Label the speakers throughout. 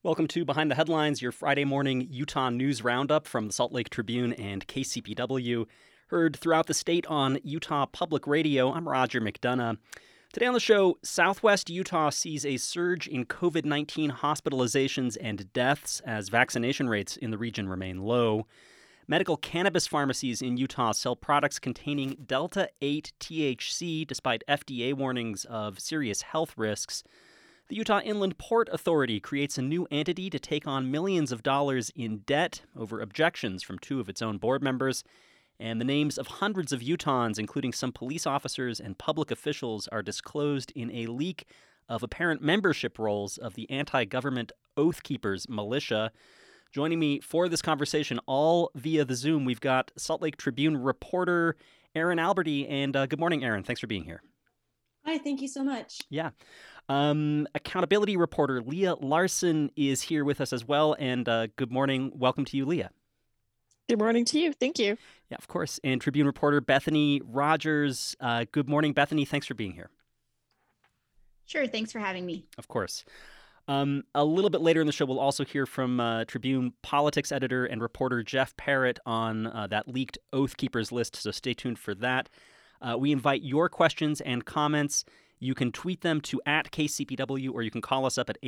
Speaker 1: Welcome to Behind the Headlines, your Friday morning Utah news roundup from the Salt Lake Tribune and KCPW. Heard throughout the state on Utah Public Radio. I'm Roger McDonough. Today on the show, Southwest Utah sees a surge in COVID-19 hospitalizations and deaths as vaccination rates in the region remain low. Medical cannabis pharmacies in Utah sell products containing Delta 8 THC despite FDA warnings of serious health risks. The Utah Inland Port Authority creates a new entity to take on millions of dollars in debt over objections from two of its own board members. And the names of hundreds of Utahns, including some police officers and public officials, are disclosed in a leak of apparent membership rolls of the anti-government Oath Keepers militia. Joining me for this conversation, all via the Zoom, we've got Salt Lake Tribune reporter Erin Alberty. And good morning, Erin. Thanks for being here.
Speaker 2: Hi, thank you so much.
Speaker 1: Yeah. Accountability reporter Leah Larson is here with us as well. And good morning. Welcome to you, Leah.
Speaker 3: Good morning to you. Thank you.
Speaker 1: Yeah, of course. And Tribune reporter Bethany Rogers. Good morning, Bethany. Thanks for being here.
Speaker 4: Sure. Thanks for having me.
Speaker 1: Of course. A little bit later in the show, we'll also hear from Tribune politics editor and reporter Jeff Parrott on that leaked Oath Keepers list, so stay tuned for that. We invite your questions and comments. You can tweet them to @KCPW, or you can call us up at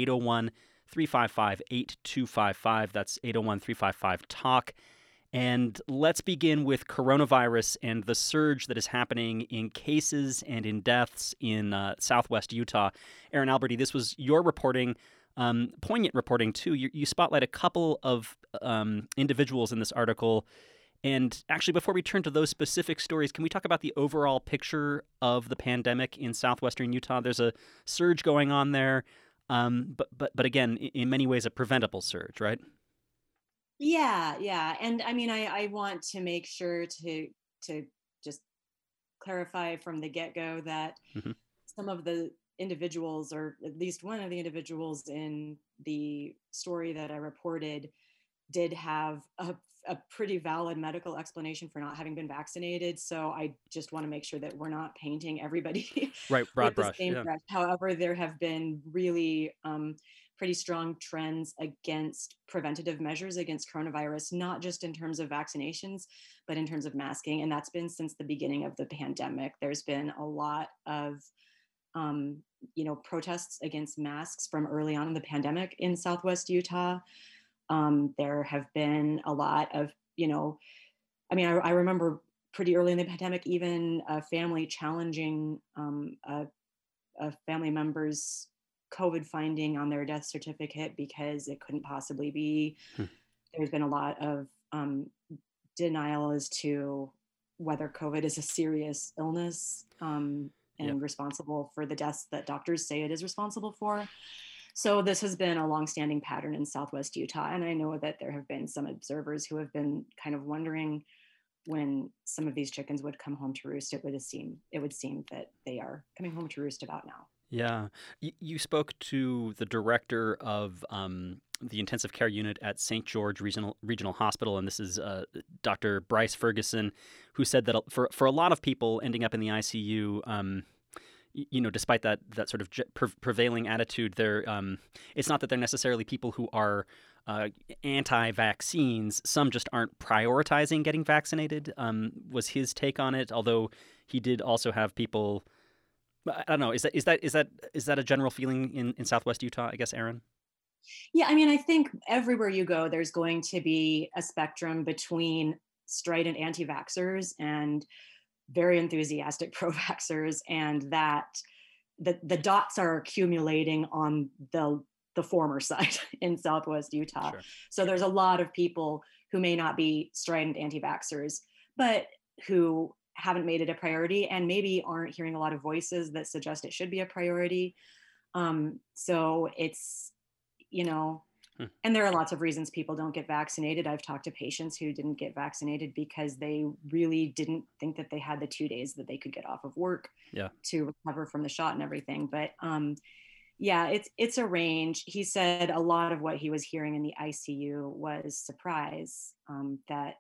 Speaker 1: 801-355-8255. That's 801-355-TALK. And let's begin with coronavirus and the surge that is happening in cases and in deaths in Southwest Utah. Erin Alberty, this was your reporting, poignant reporting too. You spotlight a couple of individuals in this article. And actually, before we turn to those specific stories, can we talk about the overall picture of the pandemic in southwestern Utah? There's a surge going on there, but again, in many ways, a preventable surge, right?
Speaker 2: Yeah. And I mean, I want to make sure to just clarify from the get-go that some of the individuals, or at least one of the individuals in the story that I reported, did have a pretty valid medical explanation for not having been vaccinated. So I just want to make sure that we're not painting everybody
Speaker 1: right, broad
Speaker 2: with the
Speaker 1: brush.
Speaker 2: same
Speaker 1: Yeah.
Speaker 2: brush. However, there have been really pretty strong trends against preventative measures against coronavirus, not just in terms of vaccinations, but in terms of masking. And that's been since the beginning of the pandemic. There's been a lot of protests against masks from early on in the pandemic in Southwest Utah. There have been a lot of, I remember pretty early in the pandemic, even a family challenging a family member's COVID finding on their death certificate because it couldn't possibly be. There's been a lot of denial as to whether COVID is a serious illness and responsible for the deaths that doctors say it is responsible for. So this has been a longstanding pattern in Southwest Utah. And I know that there have been some observers who have been kind of wondering when some of these chickens would come home to roost. It would seem that they are coming home to roost about now.
Speaker 1: Yeah. You spoke to the director of the intensive care unit at St. George Regional Hospital, and this is Dr. Bryce Ferguson, who said that for a lot of people ending up in the ICU, despite that sort of prevailing attitude, it's not that they're necessarily people who are anti-vaccines. Some just aren't prioritizing getting vaccinated, was his take on it, although he did also have people... I don't know. Is that a general feeling in Southwest Utah, I guess, Erin?
Speaker 2: Yeah, I mean, I think everywhere you go, there's going to be a spectrum between strident anti-vaxxers and very enthusiastic pro-vaxxers, and that the dots are accumulating on the former side in Southwest Utah.
Speaker 1: Sure.
Speaker 2: So there's a lot of people who may not be strident anti-vaxxers, but who haven't made it a priority and maybe aren't hearing a lot of voices that suggest it should be a priority. So it's, and there are lots of reasons people don't get vaccinated. I've talked to patients who didn't get vaccinated because they really didn't think that they had the 2 days that they could get off of work to recover from the shot and everything. But it's a range. He said a lot of what he was hearing in the ICU was surprise, that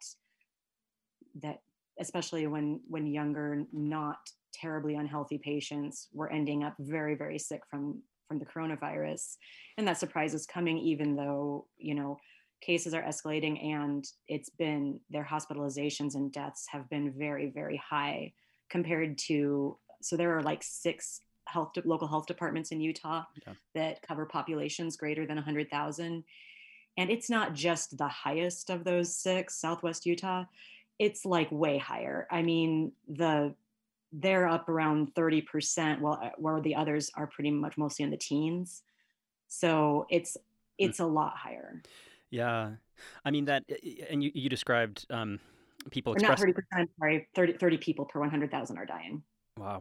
Speaker 2: especially when younger, not terribly unhealthy patients were ending up very, very sick from from the coronavirus. And that surprise is coming, even though, cases are escalating, and their hospitalizations and deaths have been very, very high compared to, so there are like 6 local health departments in Utah that cover populations greater than 100,000. And it's not just the highest of those 6, Southwest Utah, it's like way higher. I mean, they're up around 30%, where the others are pretty much mostly in the teens. So it's a lot higher.
Speaker 1: Yeah. I mean, that, and you described people
Speaker 2: Or not
Speaker 1: expressing.
Speaker 2: 30%, sorry, 30 people per 100,000 are dying.
Speaker 1: Wow.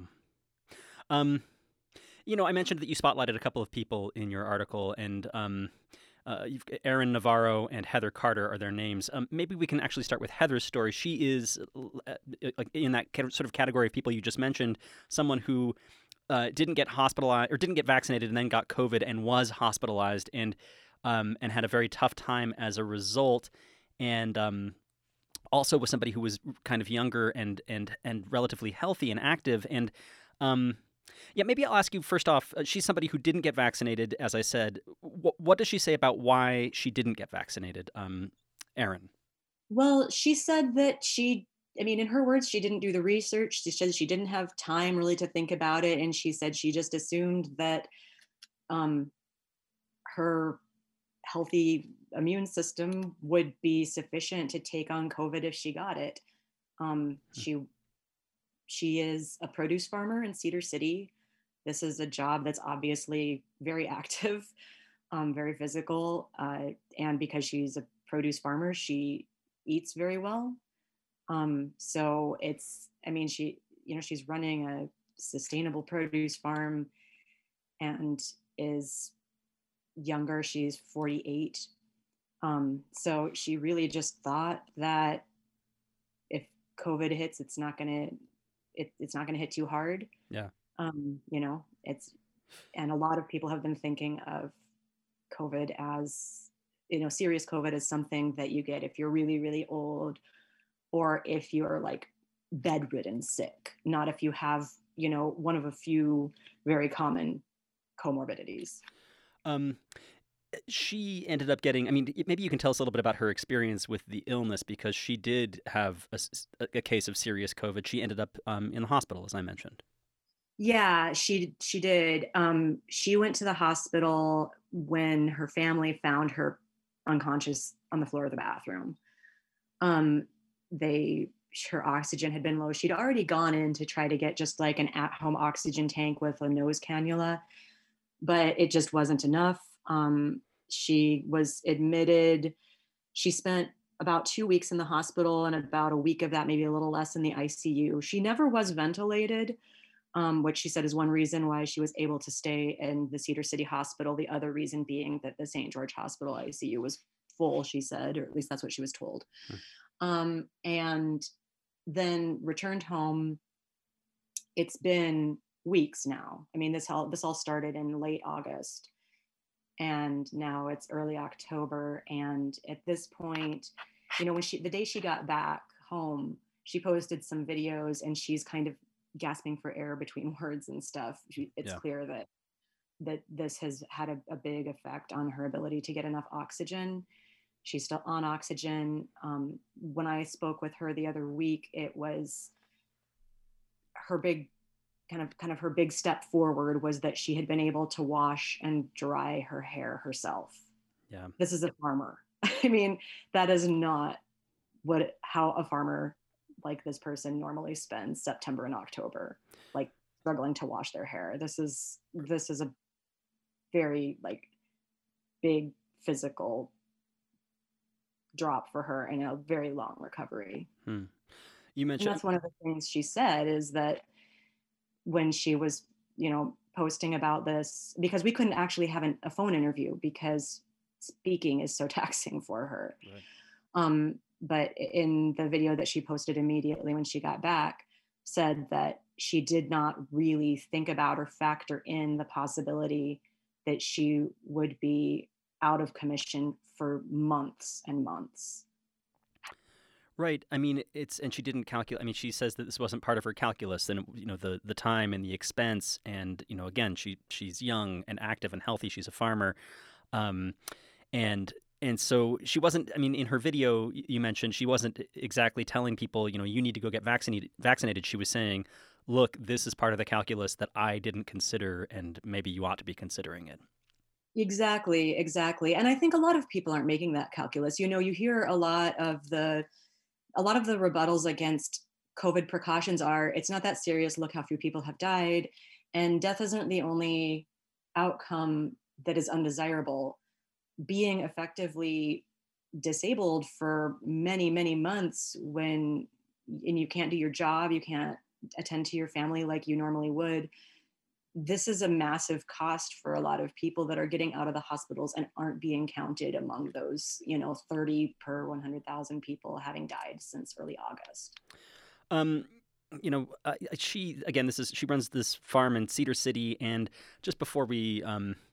Speaker 1: I mentioned that you spotlighted a couple of people in your article, and Erin Navarro and Heather Carter are their names. Maybe we can actually start with Heather's story. She is like in that sort of category of people you just mentioned, someone who didn't get hospitalized or didn't get vaccinated and then got COVID and was hospitalized and had a very tough time as a result, and also was somebody who was kind of younger and relatively healthy and active. And maybe I'll ask you first off. She's somebody who didn't get vaccinated, as I said. What does she say about why she didn't get vaccinated, Erin?
Speaker 2: Well, she said that in her words, she didn't do the research. She said she didn't have time really to think about it. And she said she just assumed that her healthy immune system would be sufficient to take on COVID if she got it. She is a produce farmer in Cedar City. This is a job that's obviously very active, very physical. And because she's a produce farmer, she eats very well. So she's running a sustainable produce farm and is younger. She's 48. So she really just thought that if COVID hits, it's not gonna hit too hard.
Speaker 1: Yeah.
Speaker 2: And a lot of people have been thinking of COVID as, serious COVID as something that you get if you're really, really old, or if you're like bedridden sick, not if you have, one of a few very common comorbidities.
Speaker 1: She ended up getting, maybe you can tell us a little bit about her experience with the illness, because she did have a case of serious COVID. She ended up in the hospital, as I mentioned.
Speaker 2: Yeah, she did. She went to the hospital when her family found her unconscious on the floor of the bathroom. Her oxygen had been low. She'd already gone in to try to get just like an at-home oxygen tank with a nose cannula, but it just wasn't enough. She was admitted. She spent about 2 weeks in the hospital, and about a week of that, maybe a little less, in the ICU. She never was ventilated, which she said is one reason why she was able to stay in the Cedar City Hospital. The other reason being that the St. George Hospital ICU was full, she said, or at least that's what she was told. And then returned home. It's been weeks now. This all started in late August, and now it's early October. And at this point, when the day she got back home, she posted some videos, and she's kind of gasping for air between words and stuff. It's clear that this has had a big effect on her ability to get enough oxygen. She's still on oxygen. When I spoke with her the other week, it was her big kind of her big step forward was that she had been able to wash and dry her hair herself.
Speaker 1: Yeah.
Speaker 2: This is a farmer. That is not how a farmer like this person normally spends September and October, like struggling to wash their hair. This is a very like big physical drop for her and a very long recovery.
Speaker 1: You mentioned,
Speaker 2: and that's one of the things she said, is that when she was, posting about this, because we couldn't actually have a phone interview because speaking is so taxing for her. Right. But in the video that she posted immediately when she got back, said that she did not really think about or factor in the possibility that she would be out of commission for months and months.
Speaker 1: Right. I mean, and she didn't calculate. I mean, she says that this wasn't part of her calculus, and the time and the expense, and again, she's young and active and healthy. She's a farmer, um, and and so she wasn't. I mean, in her video, you mentioned she wasn't exactly telling people, you need to go get vaccinated. She was saying, look, this is part of the calculus that I didn't consider, and maybe you ought to be considering it.
Speaker 2: Exactly, exactly. And I think a lot of people aren't making that calculus. You hear a lot of the rebuttals against COVID precautions are, it's not that serious. Look how few people have died. And death isn't the only outcome that is undesirable. Being effectively disabled for many, many months and you can't do your job, you can't attend to your family like you normally would. This is a massive cost for a lot of people that are getting out of the hospitals and aren't being counted among those, 30 per 100,000 people having died since early August.
Speaker 1: She runs this farm in Cedar City, and just before we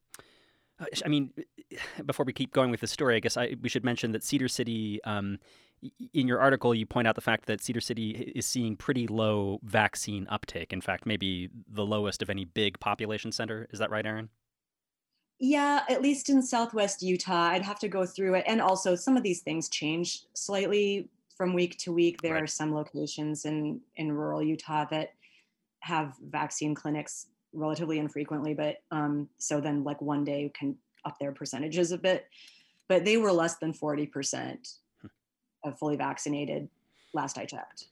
Speaker 1: before we keep going with the story, I guess we should mention that Cedar City, in your article, you point out the fact that Cedar City is seeing pretty low vaccine uptake. In fact, maybe the lowest of any big population center. Is that right, Erin?
Speaker 2: Yeah, at least in Southwest Utah. I'd have to go through it. And also some of these things change slightly from week to week. There
Speaker 1: Right.
Speaker 2: are some locations in rural Utah that have vaccine clinics relatively infrequently, but so then like one day can up their percentages a bit. But they were less than 40% of fully vaccinated last I checked.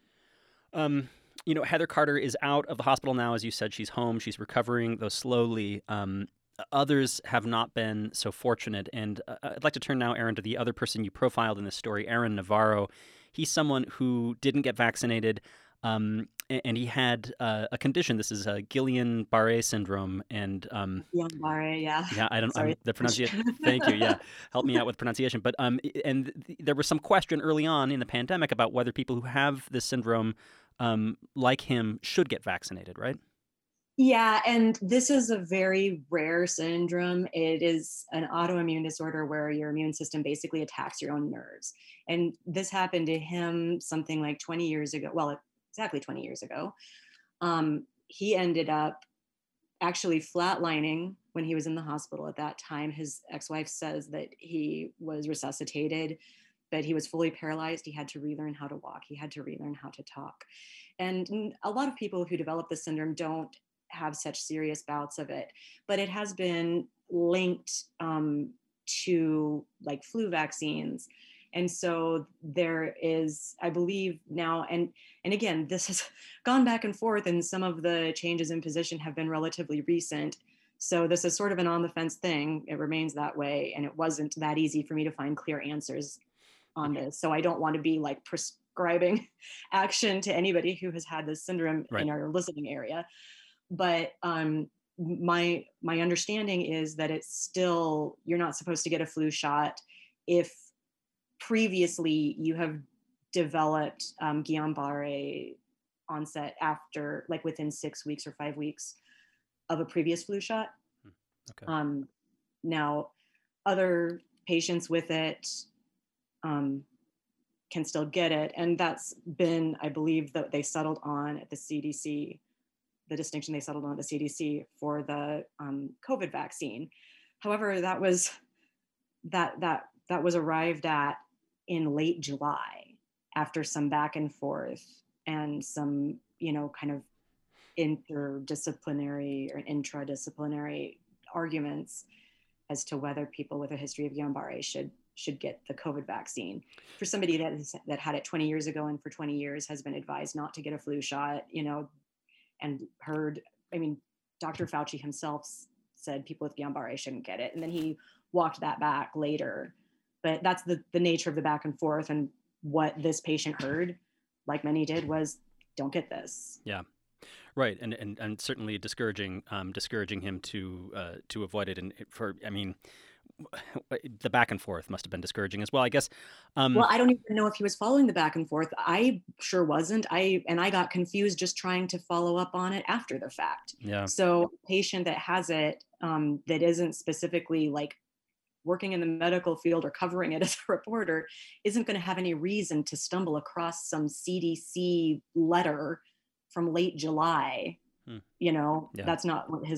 Speaker 1: Heather Carter is out of the hospital now. As you said, she's home. She's recovering, though slowly. Others have not been so fortunate. And I'd like to turn now, Erin, to the other person you profiled in this story, Aaron Navarro. He's someone who didn't get vaccinated, and he had a condition. This is Guillain-Barré syndrome. And
Speaker 2: Guillain-Barré, yeah.
Speaker 1: Yeah, I don't.
Speaker 2: Sorry.
Speaker 1: The pronunciation. Thank you. Yeah, help me out with pronunciation. But there was some question early on in the pandemic about whether people who have this syndrome, like him, should get vaccinated. Right?
Speaker 2: Yeah, and this is a very rare syndrome. It is an autoimmune disorder where your immune system basically attacks your own nerves. And this happened to him something like 20 years ago. Well, exactly 20 years ago. He ended up actually flatlining when he was in the hospital at that time. His ex-wife says that he was resuscitated, but he was fully paralyzed. He had to relearn how to walk. He had to relearn how to talk. And a lot of people who develop this syndrome don't have such serious bouts of it, but it has been linked to like flu vaccines. And so there is, I believe now, and again, this has gone back and forth, and some of the changes in position have been relatively recent. So this is sort of an on the fence thing. It remains that way. And it wasn't that easy for me to find clear answers on this. So I don't want to be like prescribing action to anybody who has had this syndrome
Speaker 1: Right.
Speaker 2: in our listening area. But my understanding is that it's still, you're not supposed to get a flu shot if previously you have developed Guillain-Barré onset after, like within 6 weeks or 5 weeks of a previous flu shot.
Speaker 1: Okay.
Speaker 2: Now, other patients with it can still get it. And that's been, I believe, that they settled on at the CDC, the distinction they settled on at the CDC for the COVID vaccine. However, that was arrived at in late July after some back and forth and some, kind of interdisciplinary or intradisciplinary arguments as to whether people with a history of Guillain-Barré should get the COVID vaccine. For somebody that had it 20 years ago and for 20 years has been advised not to get a flu shot, and heard, Dr. Fauci himself said people with Guillain-Barré shouldn't get it. And then he walked that back later. But that's the nature of the back and forth. And what this patient heard, like many did, was don't get this.
Speaker 1: Yeah. Right. And certainly discouraging him to avoid it. And the back and forth must have been discouraging as well, I guess.
Speaker 2: Well, I don't even know if he was following the back and forth. I sure wasn't. I got confused just trying to follow up on it after the fact.
Speaker 1: Yeah.
Speaker 2: So a patient that has it, that isn't specifically like working in the medical field or covering it as a reporter isn't going to have any reason to stumble across some CDC letter from late July.
Speaker 1: Yeah.
Speaker 2: That's not what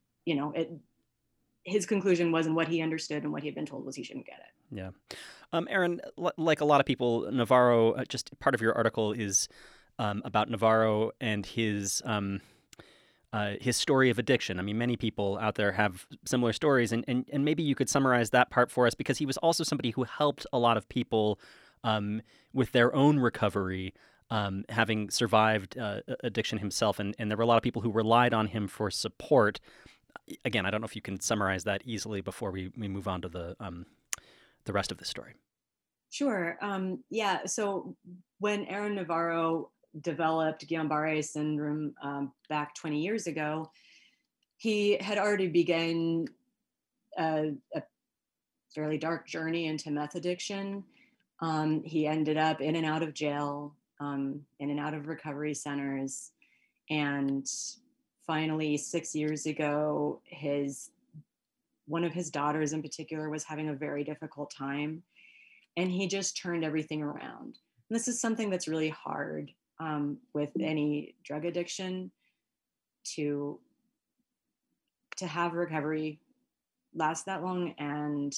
Speaker 2: his conclusion was, and what he understood and what he had been told was he shouldn't get it.
Speaker 1: Yeah. Aaron, like a lot of people, Navarro, just part of your article is about Navarro and his story of addiction. I mean, many people out there have similar stories, and maybe you could summarize that part for us, because he was also somebody who helped a lot of people with their own recovery, having survived addiction himself, and there were a lot of people who relied on him for support. Again, I don't know if you can summarize that easily before we move on to the rest of the story.
Speaker 2: Sure. Yeah. So when Aaron Navarro developed Guillain-Barré syndrome back 20 years ago, he had already begun a fairly dark journey into meth addiction. He ended up in and out of jail, in and out of recovery centers. And finally, 6 years ago, one of his daughters in particular was having a very difficult time. And he just turned everything around. And this is something that's really hard with any drug addiction, to have recovery last that long. And,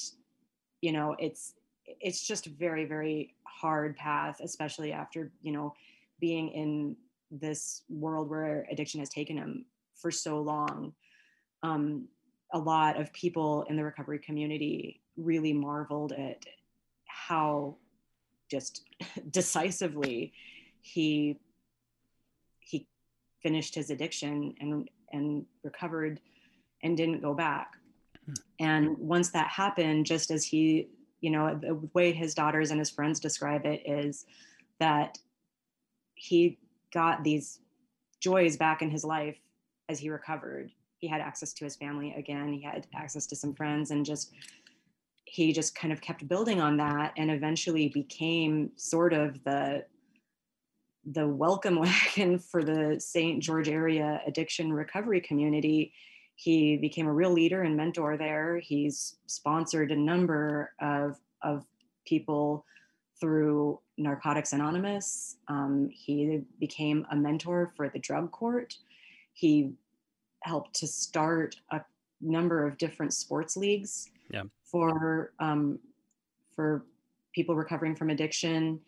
Speaker 2: it's just a very, very hard path, especially after, being in this world where addiction has taken him for so long. A lot of people in the recovery community really marveled at how just decisively he finished his addiction and recovered and didn't go back. And once that happened, just as he, the way his daughters and his friends describe it is that he got these joys back in his life as he recovered. He had access to his family again. He had access to some friends, and he just kind of kept building on that, and eventually became sort of the welcome wagon for the St. George area addiction recovery community. He became a real leader and mentor there. He's sponsored a number of people through Narcotics Anonymous. He became a mentor for the drug court. He helped to start a number of different sports leagues for people recovering from addiction.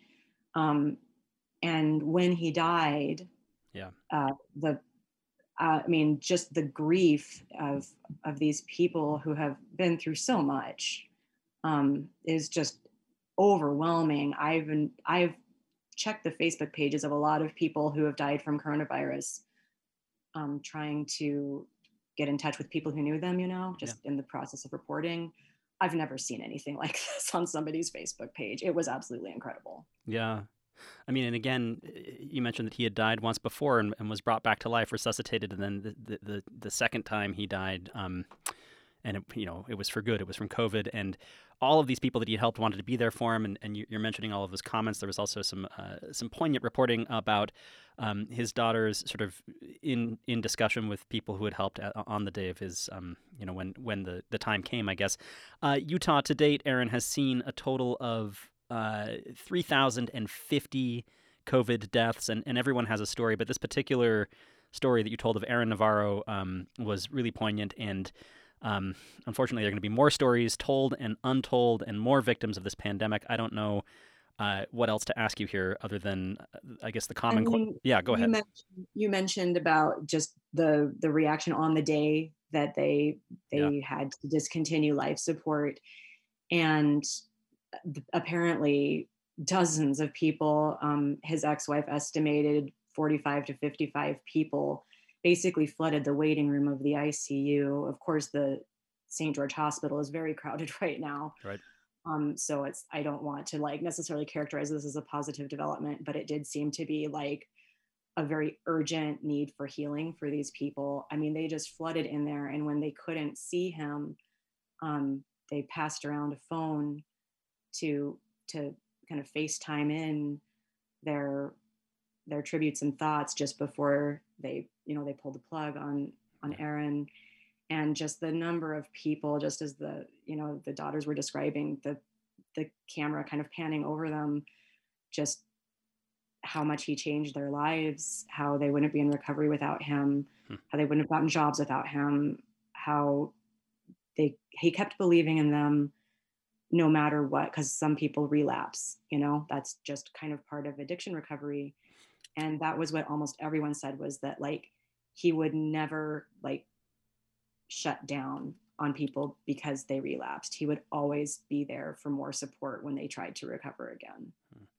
Speaker 2: And when he died, just the grief of these people who have been through so much is just overwhelming. I've checked the Facebook pages of a lot of people who have died from coronavirus, trying to get in touch with people who knew them, in the process of reporting. I've never seen anything like this on somebody's Facebook page. It was absolutely incredible.
Speaker 1: Yeah. I mean, and again, you mentioned that he had died once before and was brought back to life, resuscitated, and then the second time he died, and it was for good. It was from COVID, and all of these people that he helped wanted to be there for him. And you're mentioning all of his comments. There was also some poignant reporting about his daughters sort of in discussion with people who had helped on the day of his, when the time came, I guess. Utah to date, Aaron, has seen a total of 3,050 COVID deaths, and everyone has a story, but this particular story that you told of Aaron Navarro was really poignant, and unfortunately there are going to be more stories told and untold and more victims of this pandemic. I don't know what else to ask you here other than, I guess, the common question. Yeah, go ahead.
Speaker 2: You mentioned about just the reaction on the day that they had to discontinue life support, and apparently dozens of people, his ex-wife estimated 45 to 55 people, basically flooded the waiting room of the ICU. Of course, the St. George Hospital is very crowded right now.
Speaker 1: Right.
Speaker 2: So I don't want to necessarily characterize this as a positive development, but it did seem to be like a very urgent need for healing for these people. I mean, they just flooded in there, and when they couldn't see him, they passed around a phone to kind of FaceTime in their tributes and thoughts just before they pulled the plug on Aaron. and just the number of people, just as the daughters were describing, the camera kind of panning over them, just how much he changed their lives, how they wouldn't be in recovery without him, how they wouldn't have gotten jobs without him, how he kept believing in them no matter what, because some people relapse, that's just kind of part of addiction recovery. And that was what almost everyone said, was that like he would never like shut down on people because they relapsed. He would always be there for more support when they tried to recover again.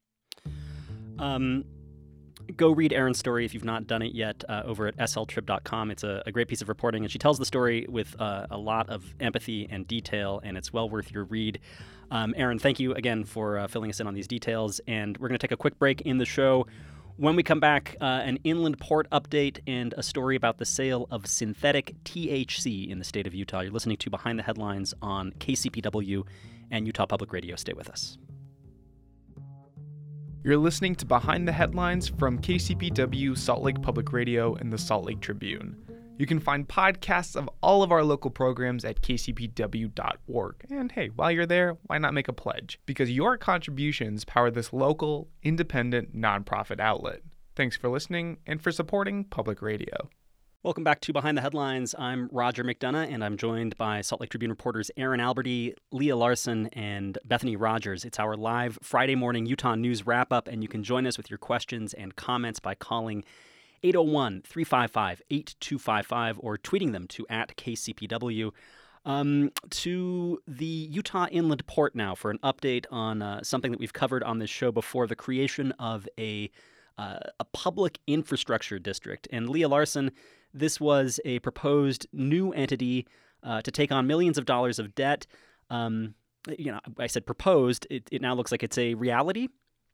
Speaker 1: Go read Erin's story if you've not done it yet over at sltrib.com. It's a great piece of reporting, and she tells the story with a lot of empathy and detail, and it's well worth your read. Erin, thank you again for filling us in on these details, and we're going to take a quick break in the show. When we come back, an inland port update and a story about the sale of synthetic THC in the state of Utah. You're listening to Behind the Headlines on KCPW and Utah Public Radio. Stay with us.
Speaker 5: You're listening to Behind the Headlines from KCPW, Salt Lake Public Radio, and the Salt Lake Tribune. You can find podcasts of all of our local programs at kcpw.org. And hey, while you're there, why not make a pledge? Because your contributions power this local, independent, nonprofit outlet. Thanks for listening and for supporting public radio.
Speaker 1: Welcome back to Behind the Headlines. I'm Roger McDonough, and I'm joined by Salt Lake Tribune reporters Erin Alberty, Leah Larson, and Bethany Rogers. It's our live Friday morning Utah News wrap-up, and you can join us with your questions and comments by calling 801-355-8255 or tweeting them to @KCPW. To the Utah Inland Port now for an update on something that we've covered on this show before, the creation of a public infrastructure district. And Leah Larson, this was a proposed new entity to take on millions of dollars of debt. I said proposed. It now looks like it's a reality.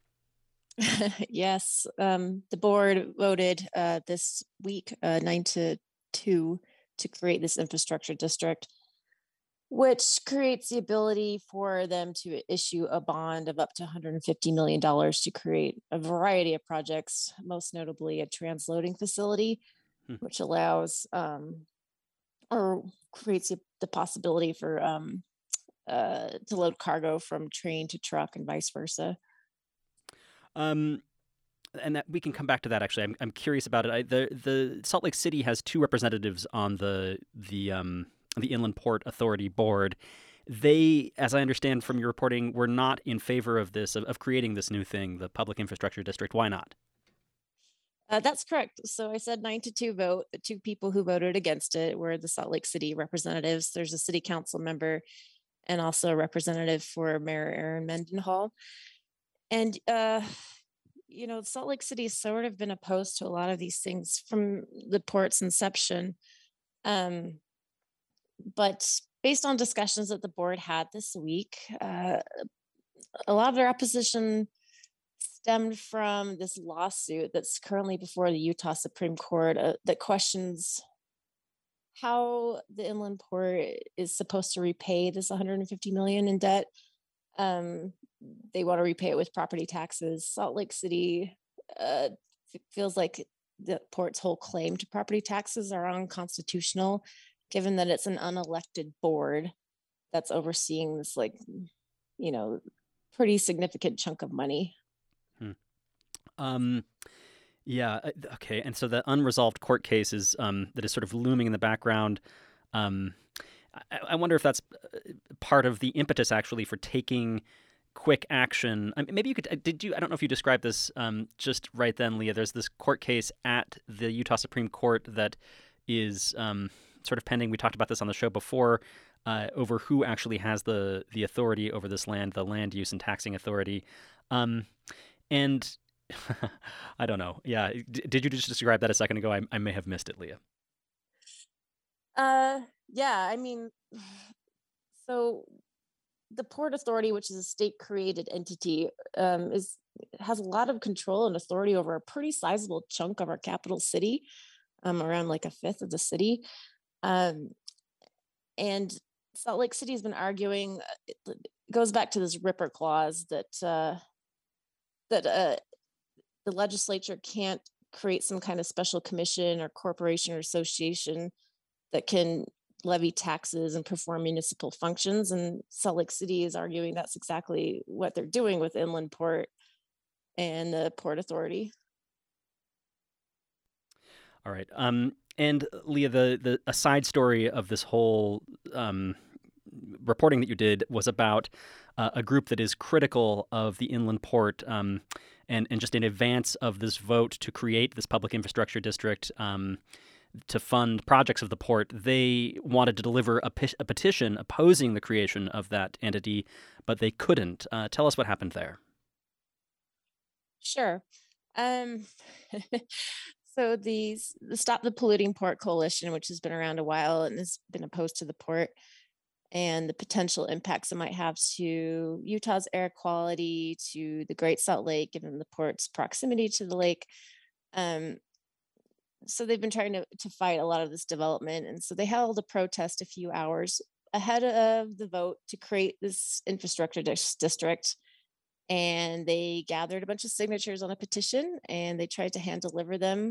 Speaker 3: Yes. The board voted this week 9-2 to create this infrastructure district, which creates the ability for them to issue a bond of up to $150 million to create a variety of projects, most notably a transloading facility, which allows or creates the possibility for to load cargo from train to truck and vice versa.
Speaker 1: And that we can come back to that. Actually, I'm curious about it. The Salt Lake City has two representatives on the Inland Port Authority board. They, as I understand from your reporting, were not in favor of this, of creating this new thing, the Public Infrastructure District. Why not?
Speaker 3: That's correct. So I said 9-2 vote. The two people who voted against it were the Salt Lake City representatives. There's a city council member and also a representative for Mayor Aaron Mendenhall. And, Salt Lake City has sort of been opposed to a lot of these things from the port's inception. But based on discussions that the board had this week, a lot of their opposition stemmed from this lawsuit that's currently before the Utah Supreme Court that questions how the Inland Port is supposed to repay this $150 million in debt. They want to repay it with property taxes. Salt Lake City feels like the port's whole claim to property taxes are unconstitutional, given that it's an unelected board that's overseeing this, pretty significant chunk of money.
Speaker 1: Yeah. Okay. And so the unresolved court case is that is sort of looming in the background. I wonder if that's part of the impetus actually for taking quick action. Maybe you could, I don't know if you described this just right then, Leah. There's this court case at the Utah Supreme Court that is sort of pending. We talked about this on the show before over who actually has the authority over this land, the Land Use and Taxing Authority. And I don't know. Yeah. Did you just describe that a second ago? I may have missed it, Leah.
Speaker 3: Yeah, so the Port Authority, which is a state-created entity, has a lot of control and authority over a pretty sizable chunk of our capital city, around like a fifth of the city. And Salt Lake City has been arguing, it goes back to this Ripper Clause that the legislature can't create some kind of special commission or corporation or association that can levy taxes and perform municipal functions. And Salt Lake City is arguing that's exactly what they're doing with Inland Port and the Port Authority.
Speaker 1: All right. And Leah, a side story of this whole reporting that you did was about a group that is critical of the Inland Port, and just in advance of this vote to create this public infrastructure district to fund projects of the port, they wanted to deliver a petition opposing the creation of that entity, but they couldn't. Tell us what happened there.
Speaker 3: Sure. So the Stop the Polluting Port Coalition, which has been around a while and has been opposed to the port and the potential impacts it might have to Utah's air quality, to the Great Salt Lake, given the port's proximity to the lake. So they've been trying to fight a lot of this development. And so they held a protest a few hours ahead of the vote to create this infrastructure district. And they gathered a bunch of signatures on a petition, and they tried to hand deliver them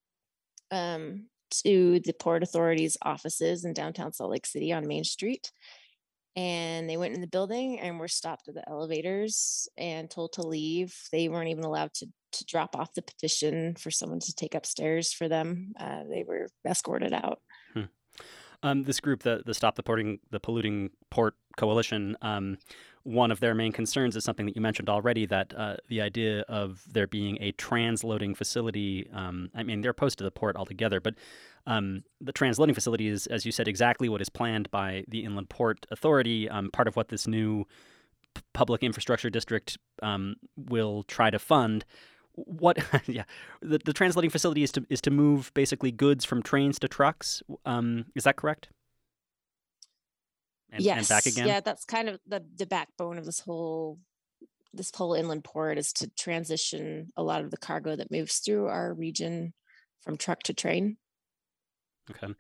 Speaker 3: to the Port Authority's offices in downtown Salt Lake City on Main Street. And they went in the building and were stopped at the elevators and told to leave. They weren't even allowed to drop off the petition for someone to take upstairs for them. They were escorted out.
Speaker 1: This group, the Stop the Polluting Port Coalition, one of their main concerns is something that you mentioned already, that the idea of there being a transloading facility, I mean, they're opposed to the port altogether, but the transloading facility is, as you said, exactly what is planned by the Inland Port Authority, part of what this new public infrastructure district will try to fund. The transloading facility is to move basically goods from trains to trucks. Is that correct?
Speaker 3: Yes.
Speaker 1: And back again?
Speaker 3: Yeah, that's kind of the backbone of this whole inland port, is to transition a lot of the cargo that moves through our region from truck to train.
Speaker 1: Okay.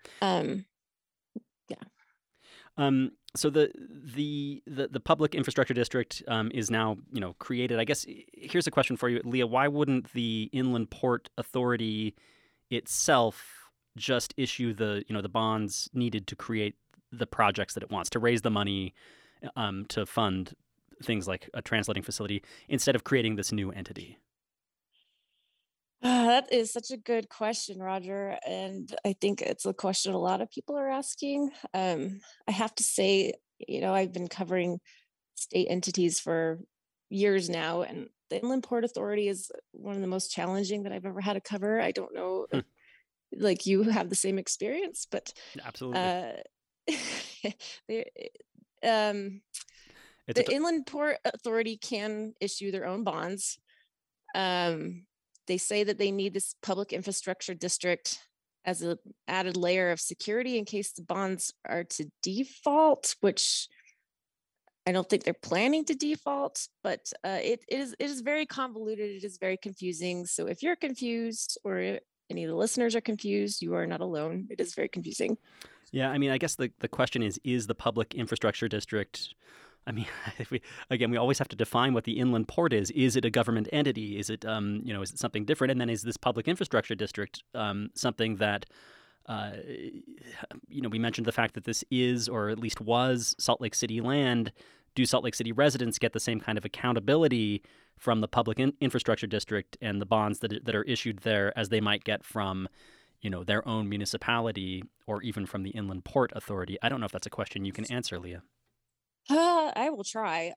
Speaker 3: Yeah.
Speaker 1: So the public infrastructure district is now, created. I guess here's a question for you, Leah. Why wouldn't the Inland Port Authority itself just issue the bonds needed to create the projects that it wants, to raise the money to fund things like a transloading facility, instead of creating this new entity?
Speaker 3: That is such a good question, Roger. And I think it's a question a lot of people are asking. I have to say, I've been covering state entities for years now, and the Inland Port Authority is one of the most challenging that I've ever had to cover. I don't know if, like, you have the same experience, but
Speaker 1: absolutely.
Speaker 3: The Inland Port Authority can issue their own bonds. They say that they need this public infrastructure district as an added layer of security in case the bonds are to default, which I don't think they're planning to default, but it is very convoluted. It is very confusing. So if you're confused, or any of the listeners are confused, you are not alone. It is very confusing.
Speaker 1: Yeah, I mean, I guess the question is the public infrastructure district, I mean, we always have to define what the inland port is. Is it a government entity? Is it, is it something different? And then is this public infrastructure district something that, we mentioned the fact that this is, or at least was, Salt Lake City land. Do Salt Lake City residents get the same kind of accountability from the public infrastructure district and the bonds that are issued there as they might get from, their own municipality, or even from the Inland Port Authority? I don't know if that's a question you can answer, Leah.
Speaker 3: I will try.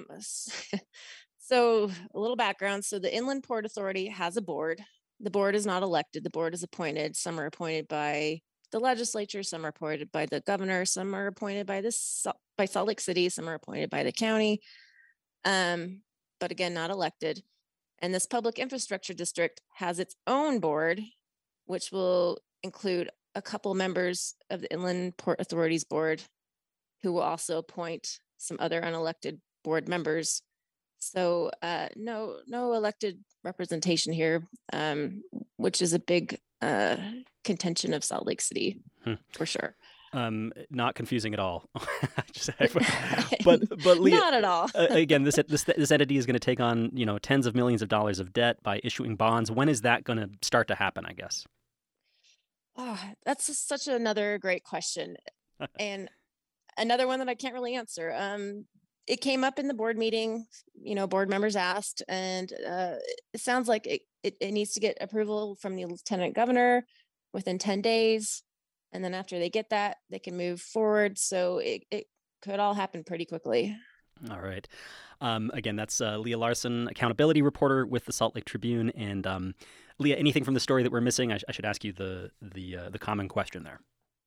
Speaker 3: So a little background. So the Inland Port Authority has a board. The board is not elected. The board is appointed. Some are appointed by the legislature. Some are appointed by the governor. Some are appointed by Salt Lake City. Some are appointed by the county. But again, not elected. And this public infrastructure district has its own board, which will include a couple members of the Inland Port Authority's board, who will also appoint some other unelected board members. So no elected representation here, which is a big contention of Salt Lake City, for sure.
Speaker 1: Not confusing at all. but Leah,
Speaker 3: not at all.
Speaker 1: Again, this entity is going to take on tens of millions of dollars of debt by issuing bonds. When is that going to start to happen, I guess?
Speaker 3: Oh, that's such another great question. And another one that I can't really answer. It came up in the board meeting, board members asked, and it sounds like it needs to get approval from the lieutenant governor within 10 days. And then after they get that, they can move forward. So it could all happen pretty quickly.
Speaker 1: All right. Again, that's Leah Larson, accountability reporter with the Salt Lake Tribune. And Leah, anything from the story that we're missing? I should ask you the common question there.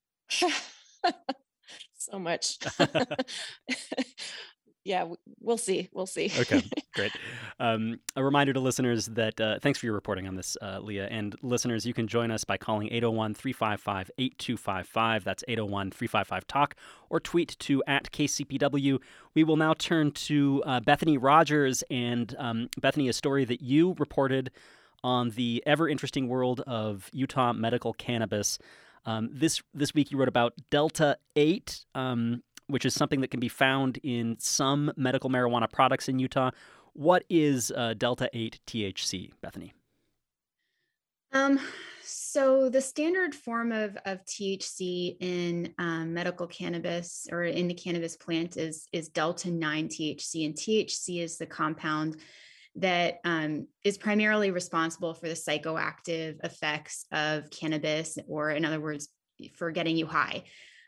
Speaker 3: So much. Yeah, we'll see.
Speaker 1: Okay, great. A reminder to listeners that thanks for your reporting on this, Leah. And listeners, you can join us by calling 801-355-8255. That's 801-355-TALK, or tweet to @KCPW. We will now turn to Bethany Rogers. And Bethany, a story that you reported on the ever-interesting world of Utah medical cannabis. This week you wrote about Delta 8, which is something that can be found in some medical marijuana products in Utah. What is Delta 8 THC, Bethany?
Speaker 4: So the standard form of THC in medical cannabis or in the cannabis plant is Delta 9 THC, and THC is the compound that is primarily responsible for the psychoactive effects of cannabis, or in other words, for getting you high.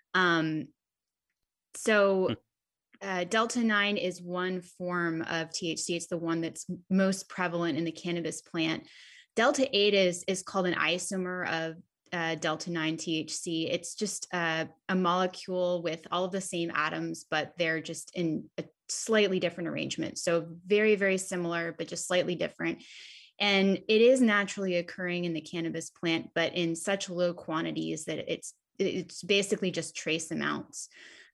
Speaker 4: Delta 9 is one form of THC. It's the one that's most prevalent in the cannabis plant. Delta 8 is called an isomer of Delta 9 THC. It's just a molecule with all of the same atoms, but they're just in a slightly different arrangement. So very, very similar, but just slightly different. And it is naturally occurring in the cannabis plant, but in such low quantities that it's basically just trace amounts.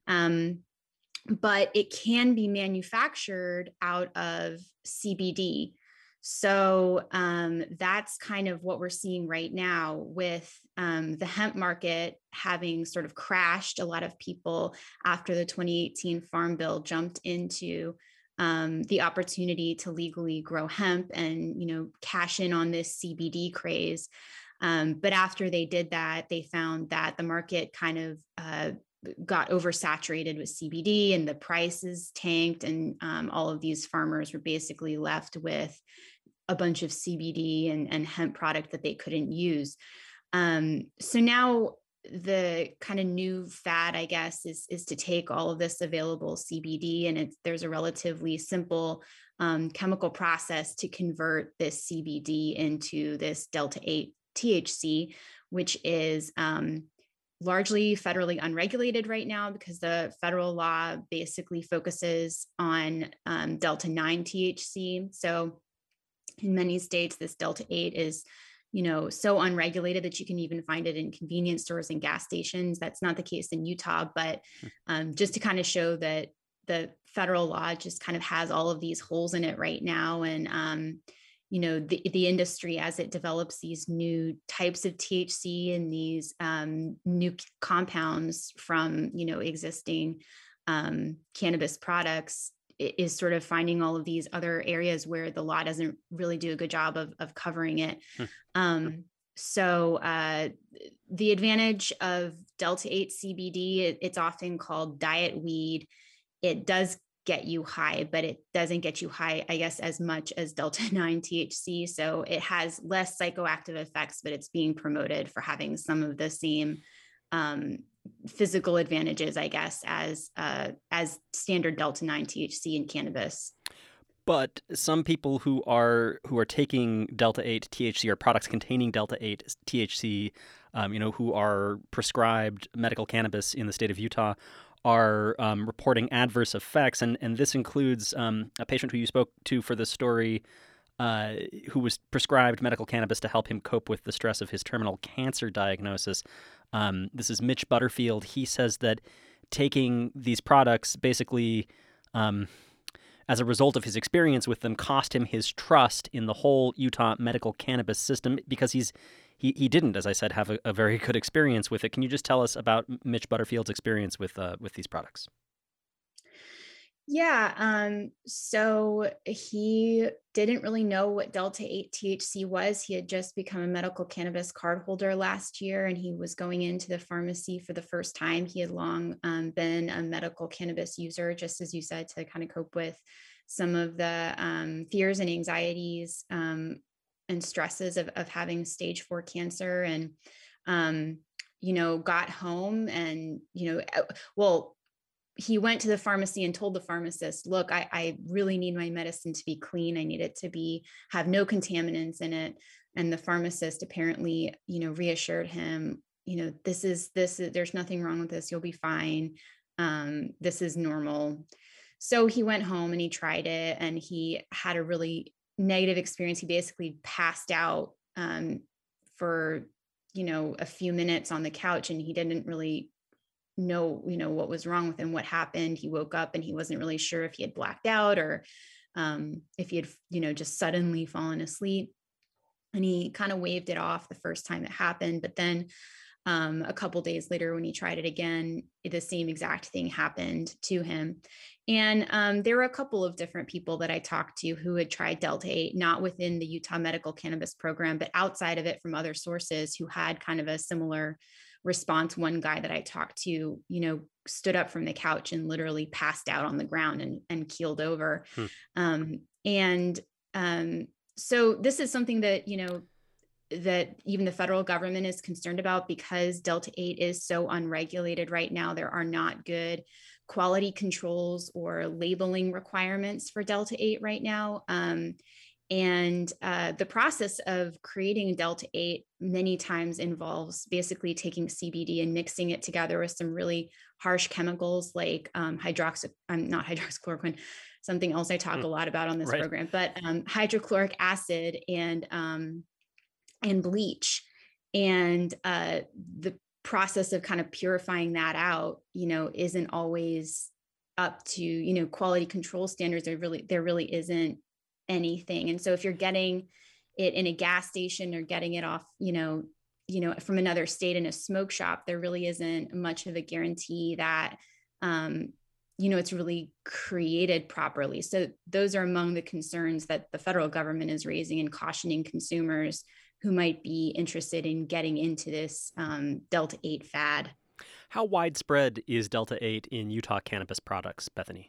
Speaker 4: But it can be manufactured out of CBD. So that's kind of what we're seeing right now with the hemp market having sort of crashed. A lot of people after the 2018 Farm Bill jumped into the opportunity to legally grow hemp and, cash in on this CBD craze. But after they did that, they found that the market kind of got oversaturated with CBD and the prices tanked, and all of these farmers were basically left with a bunch of CBD and hemp product that they couldn't use. So now the kind of new fad, I guess, is to take all of this available CBD, and there's a relatively simple chemical process to convert this CBD into this Delta 8 THC, which is largely federally unregulated right now because the federal law basically focuses on Delta 9 THC. So in many states, this Delta 8 is, so unregulated that you can even find it in convenience stores and gas stations. That's not the case in Utah, but just to kind of show that the federal law just kind of has all of these holes in it right now. And, the industry, as it develops these new types of THC and these new compounds from, existing cannabis products, is sort of finding all of these other areas where the law doesn't really do a good job of covering it. So the advantage of Delta 8 CBD, it's often called diet weed. It does get you high, but it doesn't get you high, I guess, as much as Delta 9 THC. So it has less psychoactive effects, but it's being promoted for having some of the same physical advantages, I guess, as standard Delta 9 THC in cannabis.
Speaker 1: But some people who are taking Delta 8 THC or products containing Delta 8 THC, who are prescribed medical cannabis in the state of Utah, are reporting adverse effects, and this includes a patient who you spoke to for this story, who was prescribed medical cannabis to help him cope with the stress of his terminal cancer diagnosis. This is Mitch Butterfield. He says that taking these products basically, as a result of his experience with them, cost him his trust in the whole Utah medical cannabis system because he didn't, as I said, have a very good experience with it. Can you just tell us about Mitch Butterfield's experience with these products?
Speaker 4: Yeah. So he didn't really know what Delta 8 THC was. He had just become a medical cannabis card holder last year, and he was going into the pharmacy for the first time. He had long been a medical cannabis user, just as you said, to kind of cope with some of the fears and anxieties and stresses of having stage 4 cancer. And, got home and, he went to the pharmacy and told the pharmacist, look, I really need my medicine to be clean. I need it to have no contaminants in it. And the pharmacist apparently, reassured him, there's nothing wrong with this. You'll be fine. This is normal. So he went home and he tried it, and he had a really negative experience. He basically passed out for, a few minutes on the couch, and he didn't really know what was wrong with him, what happened. He woke up and he wasn't really sure if he had blacked out or if he had just suddenly fallen asleep. And he kind of waved it off the first time it happened, but then a couple days later, when he tried it again, the same exact thing happened to him. And there were a couple of different people that I talked to who had tried Delta 8, not within the Utah Medical Cannabis Program, but outside of it from other sources who had kind of a similar response. One guy that I talked to, stood up from the couch and literally passed out on the ground and keeled over. So this is something that, that even the federal government is concerned about, because Delta 8 is so unregulated right now. There are not good quality controls or labeling requirements for Delta 8 right now. The process of creating Delta 8 many times involves basically taking CBD and mixing it together with some really harsh chemicals like not hydroxychloroquine, something else I talk a lot about on this program, but hydrochloric acid and bleach. And the process of kind of purifying that out, isn't always up to, quality control standards. There really isn't anything. And so if you're getting it in a gas station or getting it off, from another state in a smoke shop, there really isn't much of a guarantee that, it's really created properly. So those are among the concerns that the federal government is raising and cautioning consumers who might be interested in getting into this Delta 8 fad.
Speaker 1: How widespread is Delta 8 in Utah cannabis products, Bethany?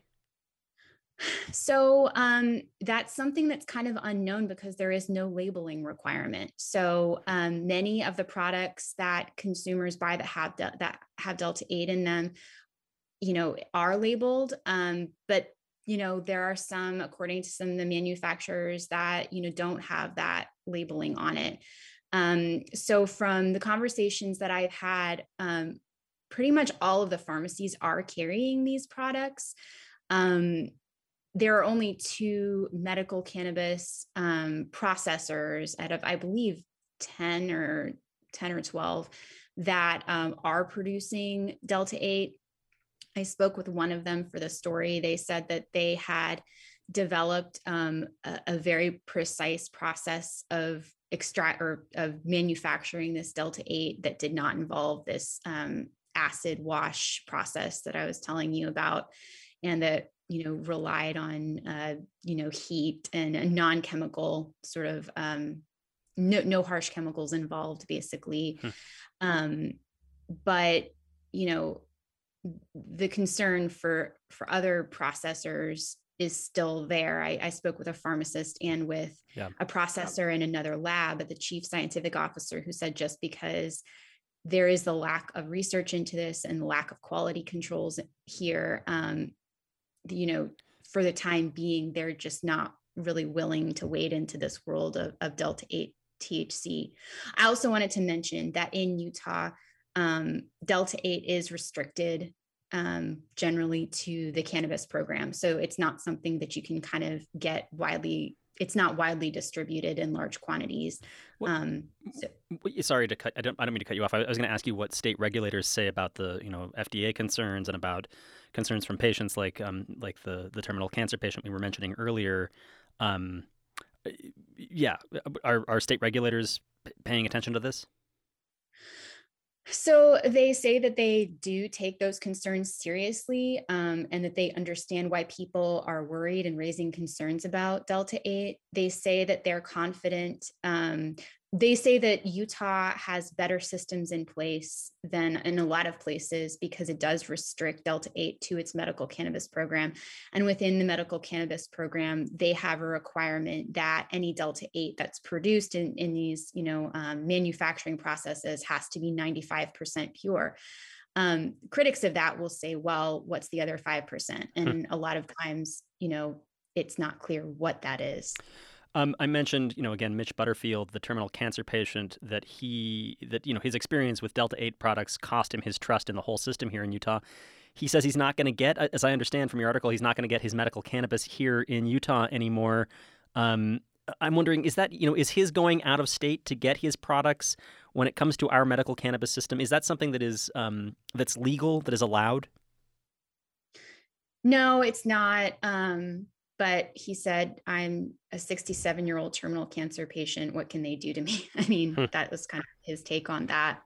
Speaker 4: So that's something that's kind of unknown because there is no labeling requirement. So many of the products that consumers buy that have Delta 8 in them, are labeled. But there are some, according to some of the manufacturers, that don't have that labeling on it. So from the conversations that I've had, pretty much all of the pharmacies are carrying these products. There are only 2 medical cannabis processors out of, I believe, 10 or 12 that are producing Delta 8. I spoke with one of them for the story. They said that they had developed a very precise process of manufacturing this Delta 8 that did not involve this acid wash process that I was telling you about, and that relied on heat and a non-chemical sort of no harsh chemicals involved, basically. But the concern for other processors is still there. I spoke with a pharmacist and with a processor in another lab, at the chief scientific officer, who said just because there is the lack of research into this and the lack of quality controls here, for the time being, they're just not really willing to wade into this world of Delta 8 THC. I also wanted to mention that in Utah, Delta 8 is restricted generally to the cannabis program. So it's not something that you can kind of get widely. It's not widely distributed in large quantities.
Speaker 1: Sorry to cut. I don't mean to cut you off. I was going to ask you what state regulators say about the FDA concerns and about concerns from patients like the terminal cancer patient we were mentioning earlier. Are state regulators paying attention to this?
Speaker 4: So they say that they do take those concerns seriously, and that they understand why people are worried and raising concerns about Delta 8. They say that they're confident. They say that Utah has better systems in place than in a lot of places because it does restrict Delta 8 to its medical cannabis program. And within the medical cannabis program, they have a requirement that any Delta 8 that's produced in these, manufacturing processes has to be 95% pure. Critics of that will say, well, what's the other 5%? And a lot of times, it's not clear what that is.
Speaker 1: I mentioned, again, Mitch Butterfield, the terminal cancer patient, that his experience with Delta 8 products cost him his trust in the whole system here in Utah. He says he's not going to get, as I understand from your article, he's not going to get his medical cannabis here in Utah anymore. I'm wondering, is that, is his going out of state to get his products when it comes to our medical cannabis system? Is that something that is that's legal, that is allowed?
Speaker 4: No, it's not. But he said, I'm a 67-year-old terminal cancer patient. What can they do to me? I mean, that was kind of his take on that.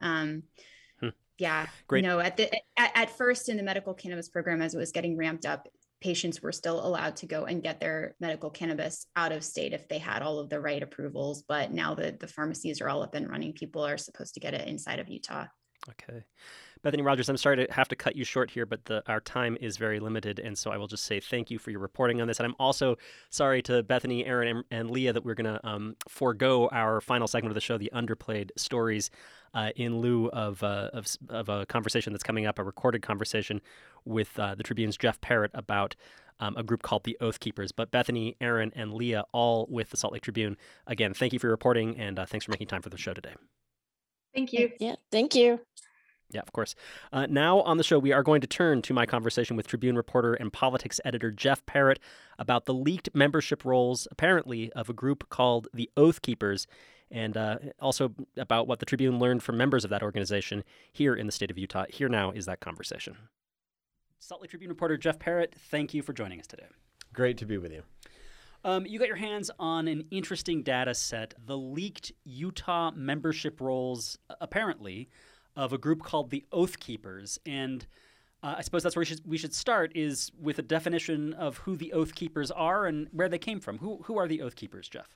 Speaker 4: Yeah,
Speaker 1: great.
Speaker 4: At first in the medical cannabis program, as it was getting ramped up, patients were still allowed to go and get their medical cannabis out of state if they had all of the right approvals. But now that the pharmacies are all up and running, people are supposed to get it inside of Utah.
Speaker 1: Okay. Bethany Rogers, I'm sorry to have to cut you short here, but our time is very limited, and so I will just say thank you for your reporting on this. And I'm also sorry to Bethany, Aaron, and Leah that we're going to forego our final segment of the show, the underplayed stories, in lieu of a conversation that's coming up, a recorded conversation with the Tribune's Jeff Parrott about a group called the Oath Keepers. But Bethany, Aaron, and Leah, all with the Salt Lake Tribune. Again, thank you for your reporting, and thanks for making time for the show today.
Speaker 2: Thank you.
Speaker 3: Yeah, thank you.
Speaker 1: Yeah, of course. Now on the show, we are going to turn to my conversation with Tribune reporter and politics editor Jeff Parrott about the leaked membership rolls, apparently, of a group called the Oath Keepers, and also about what the Tribune learned from members of that organization here in the state of Utah. Here now is that conversation. Salt Lake Tribune reporter Jeff Parrott, thank you for joining us today.
Speaker 6: Great to be with you.
Speaker 1: You got your hands on an interesting data set, the leaked Utah membership rolls, apparently, of a group called the Oath Keepers. And I suppose that's where we should start, is with a definition of who the Oath Keepers are and where they came from. Who are the Oath Keepers, Jeff?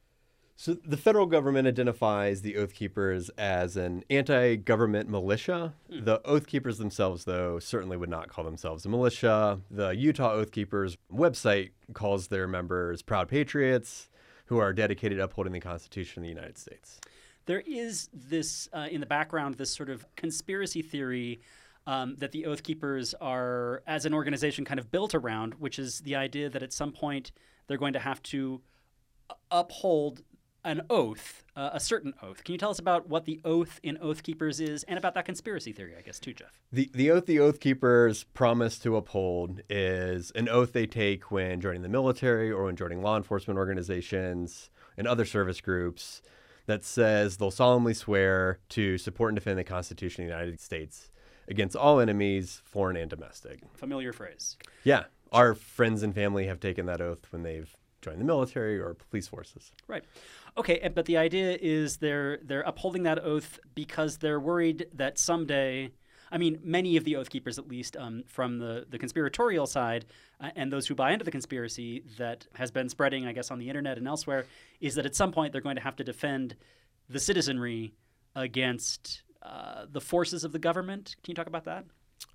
Speaker 6: So the federal government identifies the Oath Keepers as an anti-government militia. The Oath Keepers themselves, though, certainly would not call themselves a militia. The Utah Oath Keepers website calls their members proud patriots who are dedicated to upholding the Constitution of the United States.
Speaker 1: There is this, in the background, this sort of conspiracy theory that the Oath Keepers are, as an organization, kind of built around, which is the idea that at some point they're going to have to uphold an oath, a certain oath. Can you tell us about what the oath in Oath Keepers is, and about that conspiracy theory, I guess, too, Jeff?
Speaker 6: The oath the Oath Keepers promise to uphold is an oath they take when joining the military or when joining law enforcement organizations and other service groups that says they'll solemnly swear to support and defend the Constitution of the United States against all enemies, foreign and domestic.
Speaker 1: Familiar phrase.
Speaker 6: Yeah. Our friends and family have taken that oath when they've joined the military or police forces.
Speaker 1: Right. Okay, but the idea is they're upholding that oath because they're worried that someday, I mean, many of the Oath Keepers, at least from the conspiratorial side, and those who buy into the conspiracy that has been spreading, I guess, on the internet and elsewhere, is that at some point they're going to have to defend the citizenry against the forces of the government. Can you talk about that?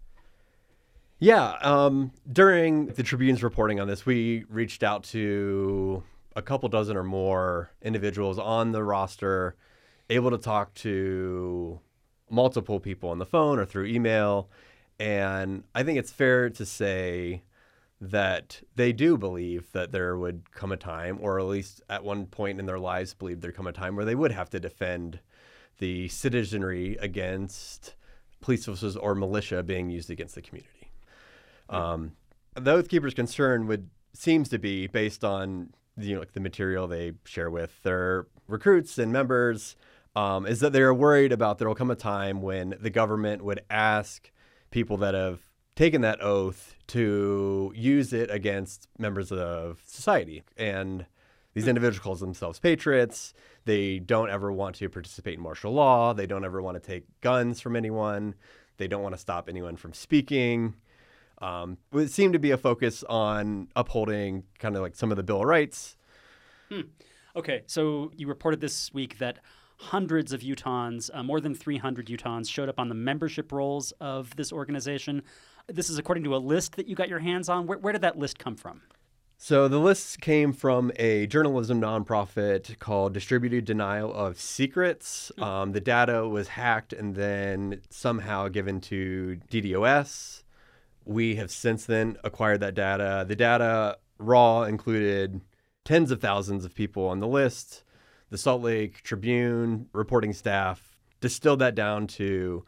Speaker 6: Yeah. During the Tribune's reporting on this, we reached out to a couple dozen or more individuals on the roster, able to talk to multiple people on the phone or through email. And I think it's fair to say that they do believe that there would come a time, or at least at one point in their lives believe there'd come a time where they would have to defend the citizenry against police forces or militia being used against the community. The Oath Keepers' concern seems to be based on the material they share with their recruits and members, is that they're worried about there will come a time when the government would ask people that have taken that oath to use it against members of society. And These individuals call themselves patriots. They don't ever want to participate in martial law. They don't ever want to take guns from anyone. They don't want to stop anyone from speaking. It seemed to be a focus on upholding kind of like some of the Bill of Rights.
Speaker 1: Okay, so you reported this week that hundreds of Utahns, more than 300 Utahns, showed up on the membership rolls of this organization. This is according to a list that you got your hands on. Where did that list come from?
Speaker 6: So the list came from a journalism nonprofit called Distributed Denial of Secrets. The data was hacked and then somehow given to DDoS. We have since then acquired that data. The data raw included tens of thousands of people on the list. The Salt Lake Tribune reporting staff distilled that down to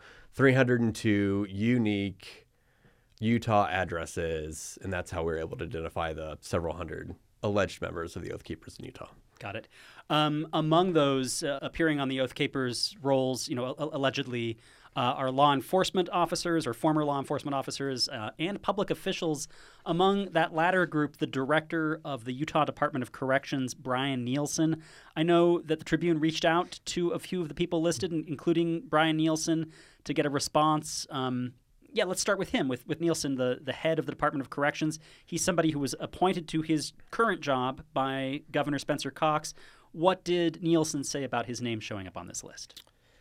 Speaker 6: 302 unique Utah addresses, and that's how we were able to identify the several hundred alleged members of the Oath Keepers in Utah.
Speaker 1: Got it. Among those appearing on the Oath Keepers rolls, allegedly are law enforcement officers or former law enforcement officers and public officials. Among that latter group, the director of the Utah Department of Corrections, Brian Nielsen. I know that the Tribune reached out to a few of the people listed, including Brian Nielsen, to get a response. Let's start with him, with Nielsen, the head of the Department of Corrections. He's somebody who was appointed to his current job by Governor Spencer Cox. What did Nielsen say about his name showing up on this list?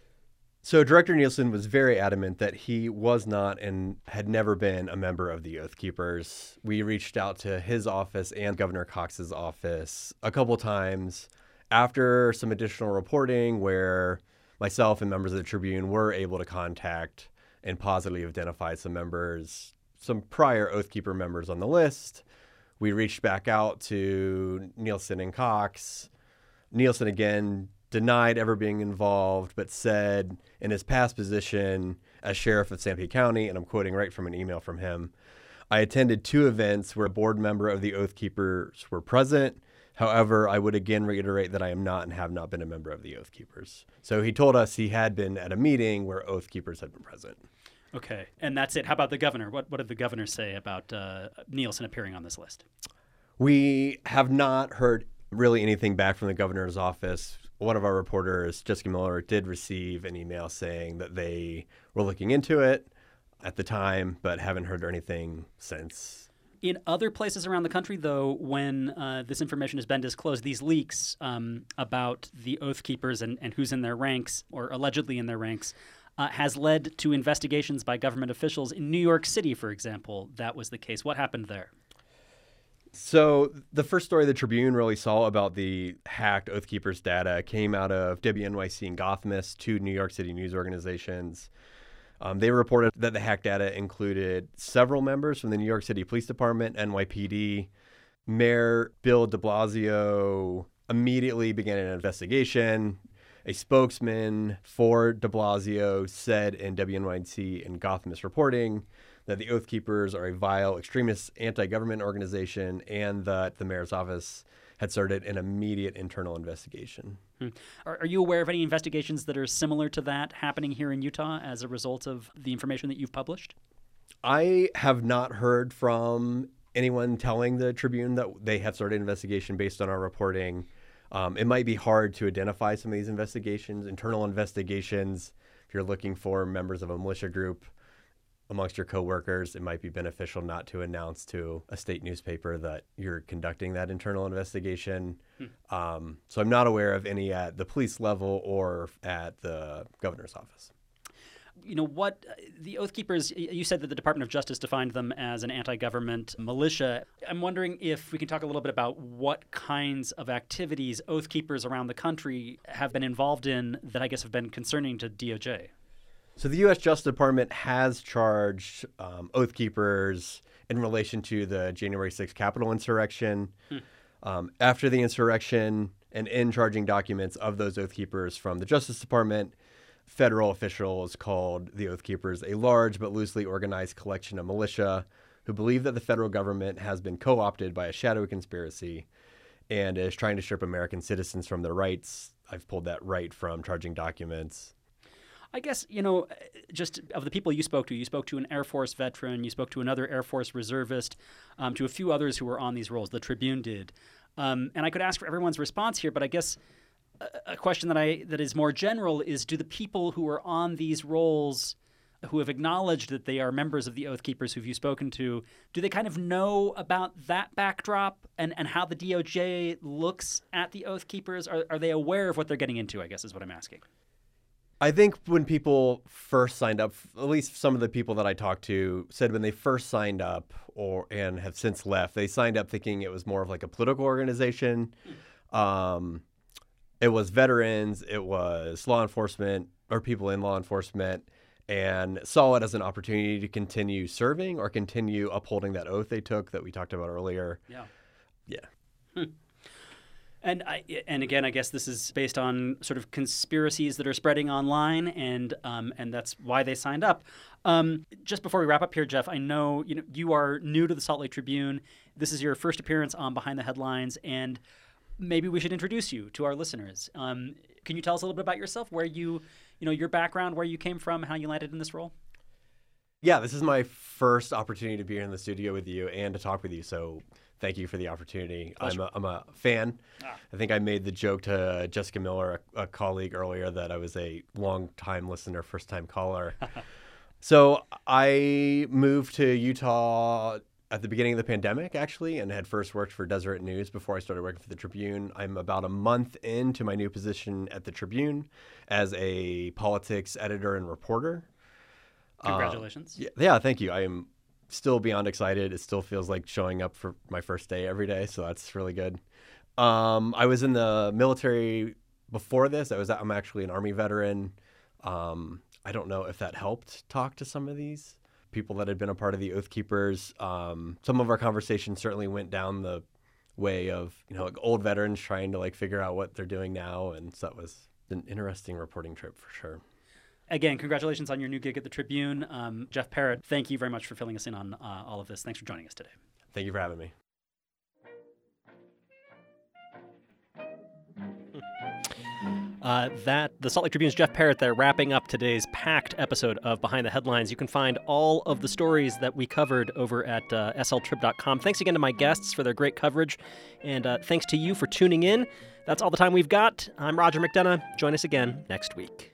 Speaker 6: So Director Nielsen was very adamant that he was not and had never been a member of the Oath Keepers. We reached out to his office and Governor Cox's office a couple times after some additional reporting where myself and members of the Tribune were able to contact and positively identify some members, some prior Oath Keeper members on the list. We reached back out to Nielsen and Cox. Nielsen again denied ever being involved, but said in his past position as sheriff of Sanpete County, and I'm quoting right from an email from him, I attended 2 events where a board member of the Oath Keepers were present. However, I would again reiterate that I am not and have not been a member of the Oath Keepers. So he told us he had been at a meeting where Oath Keepers had been present.
Speaker 1: Okay, and that's it. How about the governor? What did the governor say about Nielsen appearing on this list?
Speaker 6: We have not heard really anything back from the governor's office. One of our reporters, Jessica Miller, did receive an email saying that they were looking into it at the time, but haven't heard anything since.
Speaker 1: In other places around the country, though, when this information has been disclosed, these leaks about the Oath Keepers and who's in their ranks, or allegedly in their ranks, has led to investigations by government officials. In New York City, for example, that was the case. What happened there?
Speaker 6: So the first story the Tribune really saw about the hacked Oath Keepers data came out of WNYC and Gothamist, 2 New York City news organizations. They reported that the hacked data included several members from the New York City Police Department, NYPD. Mayor Bill de Blasio immediately began an investigation. A spokesman for de Blasio said in WNYC and Gothamist reporting that the Oath Keepers are a vile, extremist, anti-government organization, and that the mayor's office had started an immediate internal investigation.
Speaker 1: Are you aware of any investigations that are similar to that happening here in Utah as a result of the information that you've published?
Speaker 6: I have not heard from anyone telling the Tribune that they have started an investigation based on our reporting. It might be hard to identify some of these investigations, internal investigations. If you're looking for members of a militia group amongst your coworkers, it might be beneficial not to announce to a state newspaper that you're conducting that internal investigation. So I'm not aware of any at the police level or at the governor's office.
Speaker 1: What the Oath Keepers, you said that the Department of Justice defined them as an anti-government militia. I'm wondering if we can talk a little bit about what kinds of activities Oath Keepers around the country have been involved in that I guess have been concerning to DOJ.
Speaker 6: So the U.S. Justice Department has charged Oath Keepers in relation to the January 6th Capitol insurrection. After the insurrection and in charging documents of those Oath Keepers from the Justice Department, federal officials called the Oath Keepers a large but loosely organized collection of militia who believe that the federal government has been co-opted by a shadow conspiracy and is trying to strip American citizens from their rights. I've pulled that right from charging documents.
Speaker 1: I guess, just of the people you spoke to an Air Force veteran, you spoke to another Air Force reservist, to a few others who were on these rolls. The Tribune did. And I could ask for everyone's response here, but I guess a question that is more general is, do the people who are on these roles, who have acknowledged that they are members of the Oath Keepers who you've spoken to, do they kind of know about that backdrop and how the DOJ looks at the Oath Keepers? Are they aware of what they're getting into, I guess is what I'm asking.
Speaker 6: I think when people first signed up, at least some of the people that I talked to said when they first signed up and have since left, they signed up thinking it was more of like a political organization. It was veterans, it was law enforcement or people in law enforcement, and saw it as an opportunity to continue serving or continue upholding that oath they took that we talked about earlier. Yeah.
Speaker 1: And again, I guess this is based on sort of conspiracies that are spreading online, and that's why they signed up. Just before we wrap up here, Jeff, I know you are new to the Salt Lake Tribune. This is your first appearance on Behind the Headlines, and maybe we should introduce you to our listeners. Can you tell us a little bit about yourself, where your background, where you came from, how you landed in this role?
Speaker 6: Yeah, this is my first opportunity to be here in the studio with you and to talk with you. So thank you for the opportunity. I'm a fan. I think I made the joke to Jessica Miller, a colleague earlier, that I was a long-time listener, first-time caller. So I moved to Utah at the beginning of the pandemic, actually, and had first worked for Deseret News before I started working for the Tribune. I'm about a month into my new position at the Tribune as a politics editor and reporter.
Speaker 1: Congratulations.
Speaker 6: Yeah, thank you. I am still beyond excited. It still feels like showing up for my first day every day, so that's really good. I was in the military before this. I'm actually an Army veteran. I don't know if that helped talk to some of these people that had been a part of the Oath Keepers. Some of our conversations certainly went down the way of like old veterans trying to figure out what they're doing now, and so that was an interesting reporting trip for sure.
Speaker 1: Again, congratulations on your new gig at the Tribune. Jeff Parrott, thank you very much for filling us in on all of this. Thanks for joining us today.
Speaker 6: Thank you for having me.
Speaker 7: The Salt Lake Tribune's Jeff Parrott there, wrapping up today's packed episode of Behind the Headlines. You can find all of the stories that we covered over at sltrib.com. Thanks again to my guests for their great coverage, and thanks to you for tuning in. That's all the time we've got. I'm Roger McDonough. Join us again next week.